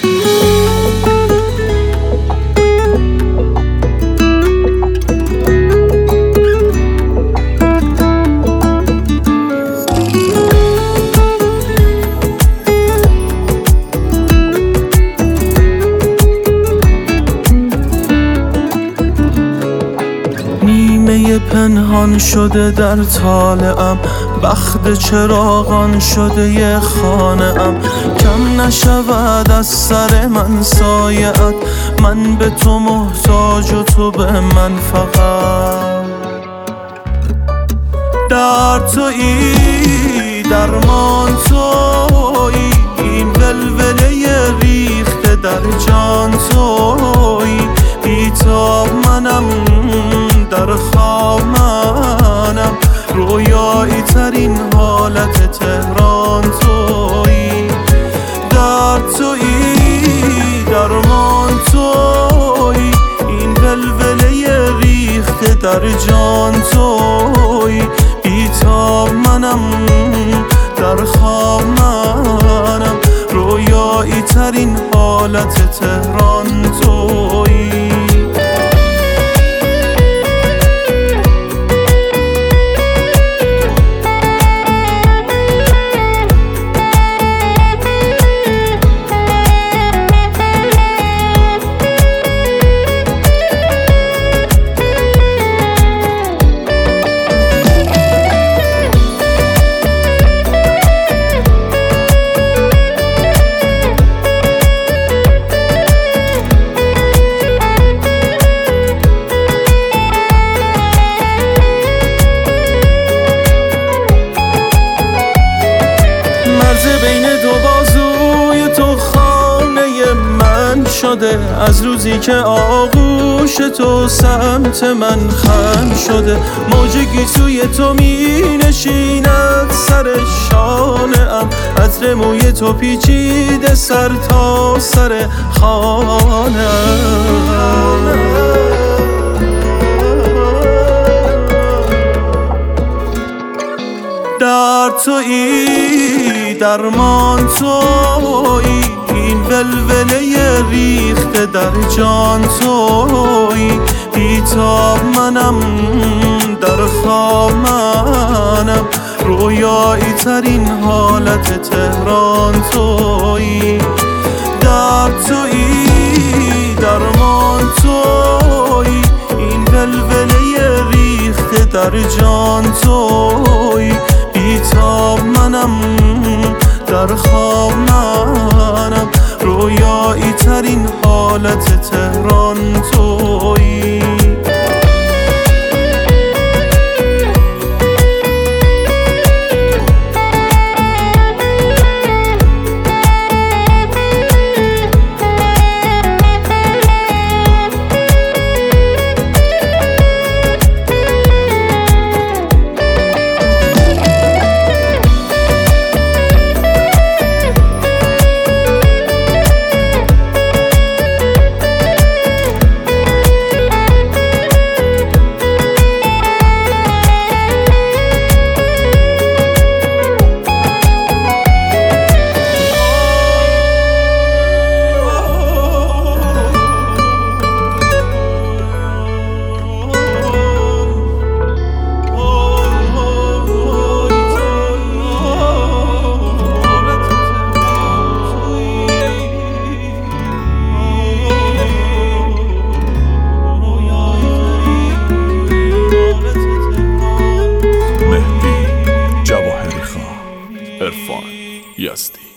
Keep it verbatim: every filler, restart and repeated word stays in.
پنهان شده در طالعم، بخت چراغان شده یه خانه ام. کم نشود از سر من سایه‌ات، من به تو محتاج و تو به من فقط. در تویی درمان تویی، این ولوله ریخته در جان تویی. بی‌تاب منم در خواب منم، رویایی ترین حالت تهران تویی. در تویی درمان تویی، این ولوله ریخته در جان تویی. بی‌تاب منم در خواب منم، رویایی ترین حالت تهران تویی. از روزی که آغوش تو سمت من خم شده، موج گیسوی تو می نشیند سر شانه ام. عطر موی تو پیچیده سر تا سر خانه ام. در تویی درمان تویی، این ولوله ریخته در جان تویی. بی‌تاب منم در خواب منم، رویایی ترین حالت تهران تویی. در تویی درمان تویی، این ولوله ریخته در جان تویی. بی‌تاب منم در خواب منم، رویایی ترین حالت تهران تویی. عرفان یزدی.